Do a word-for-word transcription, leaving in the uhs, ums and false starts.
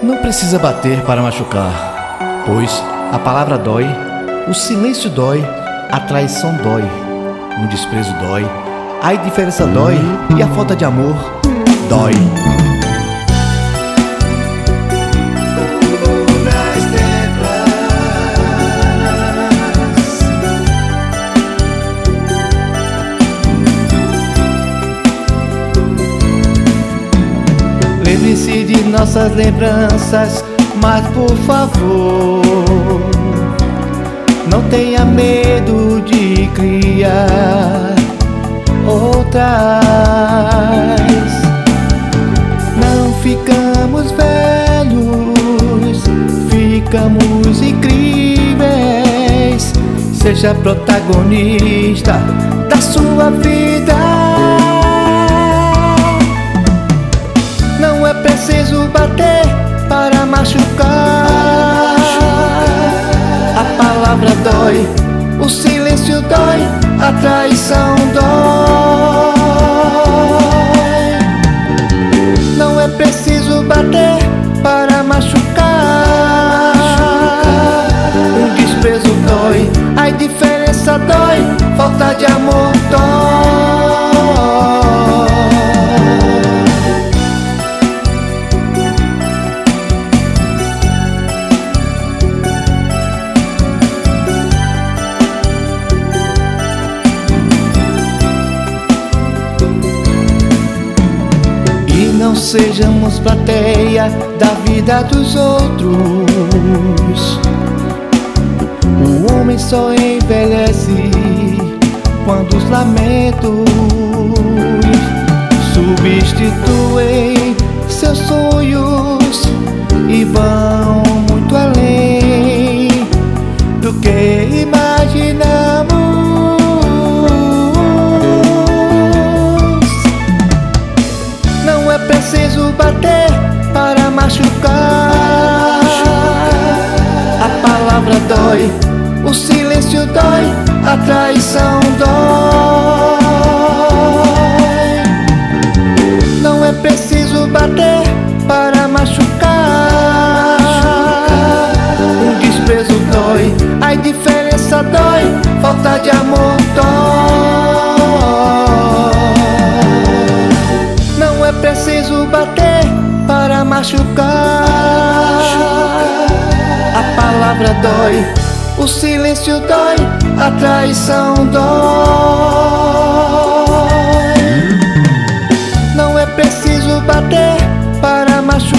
Não precisa bater para machucar, pois a palavra dói, o silêncio dói, a traição dói, o desprezo dói, a indiferença dói e a falta de amor dói. Lembre-se de nossas lembranças, mas por favor, não tenha medo de criar outras. Não ficamos velhos, ficamos incríveis. Seja protagonista da sua vida. Não é preciso bater para machucar. A palavra dói, o silêncio dói, a traição dói. Não é preciso bater para machucar. Um desprezo dói, a indiferença dói, falta de amor dói. Não sejamos plateia da vida dos outros. O homem só envelhece quando os lamentos substituem seus sonhos e vão muito além do que imaginamos. Preciso bater para machucar. A palavra dói, o silêncio dói, a traição dói. Não é preciso bater para machucar. Um desprezo dói, a indiferença dói, falta de amor dói. Não é preciso bater para machucar. A palavra dói, o silêncio dói, a traição dói. Não é preciso bater para machucar.